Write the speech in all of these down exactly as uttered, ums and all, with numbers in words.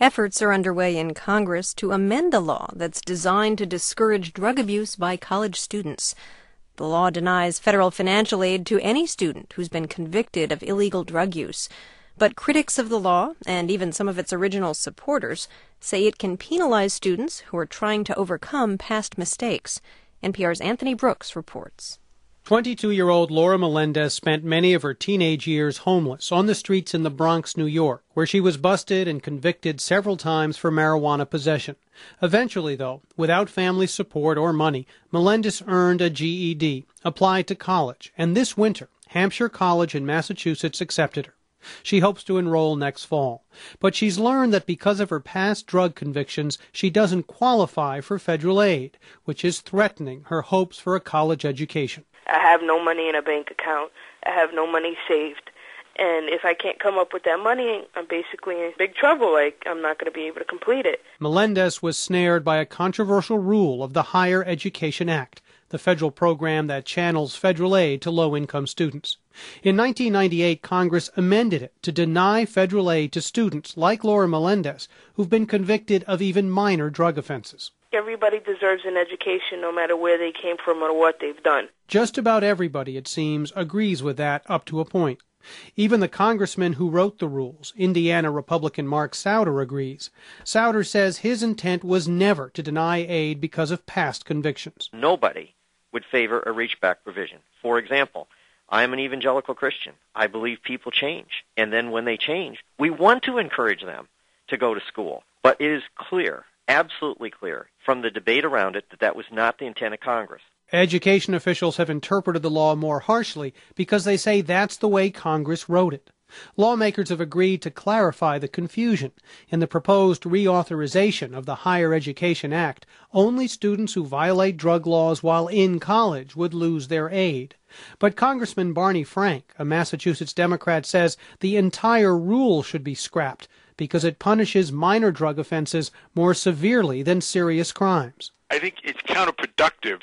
Efforts are underway in Congress to amend a law that's designed to discourage drug abuse by college students. The law denies federal financial aid to any student who's been convicted of illegal drug use. But critics of the law, and even some of its original supporters, say it can penalize students who are trying to overcome past mistakes. N P R's Anthony Brooks reports. twenty-two-year-old Laura Melendez spent many of her teenage years homeless on the streets in the Bronx, New York, where she was busted and convicted several times for marijuana possession. Eventually, though, without family support or money, Melendez earned a G E D, applied to college, and this winter, Hampshire College in Massachusetts accepted her. She hopes to enroll next fall, but she's learned that because of her past drug convictions, she doesn't qualify for federal aid, which is threatening her hopes for a college education. I have no money in a bank account. I have no money saved. And if I can't come up with that money, I'm basically in big trouble. Like, I'm not going to be able to complete it. Melendez was snared by a controversial rule of the Higher Education Act, the federal program that channels federal aid to low-income students. In nineteen ninety-eight, Congress amended it to deny federal aid to students like Laura Melendez, who've been convicted of even minor drug offenses. Everybody deserves an education, no matter where they came from or what they've done. Just about everybody, it seems, agrees with that up to a point. Even the congressman who wrote the rules, Indiana Republican Mark Souder, agrees. Souder says his intent was never to deny aid because of past convictions. Nobody would favor a reach-back provision. For example, I am an evangelical Christian. I believe people change. And then when they change, we want to encourage them to go to school. But it is clear, absolutely clear, from the debate around it that that was not the intent of Congress. Education officials have interpreted the law more harshly because they say that's the way Congress wrote it. Lawmakers have agreed to clarify the confusion. In the proposed reauthorization of the Higher Education Act, only students who violate drug laws while in college would lose their aid. But Congressman Barney Frank, a Massachusetts Democrat, says the entire rule should be scrapped because it punishes minor drug offenses more severely than serious crimes. I think it's counterproductive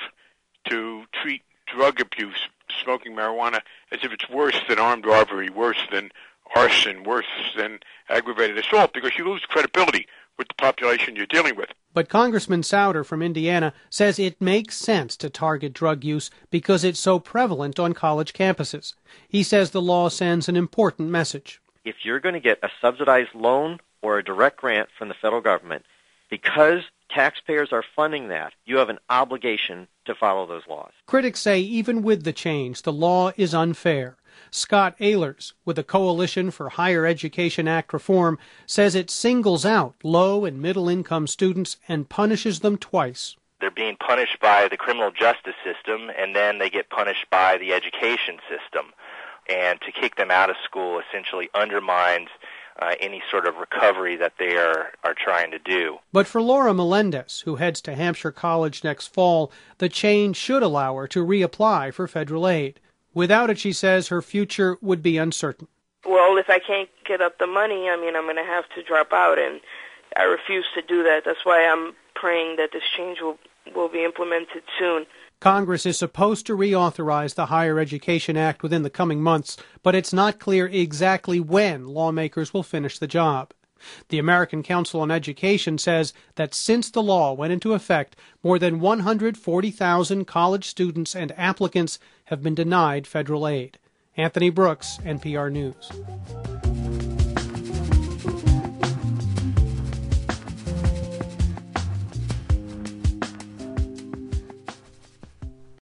to treat drug abuse, smoking marijuana, as if it's worse than armed robbery, worse than arson, worse than aggravated assault, because you lose credibility with the population you're dealing with. But Congressman Souder from Indiana says it makes sense to target drug use because it's so prevalent on college campuses. He says the law sends an important message. If you're going to get a subsidized loan or a direct grant from the federal government, because taxpayers are funding that, you have an obligation to follow those laws. Critics say even with the change, the law is unfair. Scott Ehlers, with the Coalition for Higher Education Act Reform, says it singles out low and middle-income students and punishes them twice. They're being punished by the criminal justice system, and then they get punished by the education system. And to kick them out of school essentially undermines Uh, any sort of recovery that they are, are trying to do. But for Laura Melendez, who heads to Hampshire College next fall, the change should allow her to reapply for federal aid. Without it, she says, her future would be uncertain. Well, if I can't get up the money, I mean, I'm going to have to drop out, and I refuse to do that. That's why I'm praying that this change will, will be implemented soon. Congress is supposed to reauthorize the Higher Education Act within the coming months, but it's not clear exactly when lawmakers will finish the job. The American Council on Education says that since the law went into effect, more than one hundred forty thousand college students and applicants have been denied federal aid. Anthony Brooks, N P R News.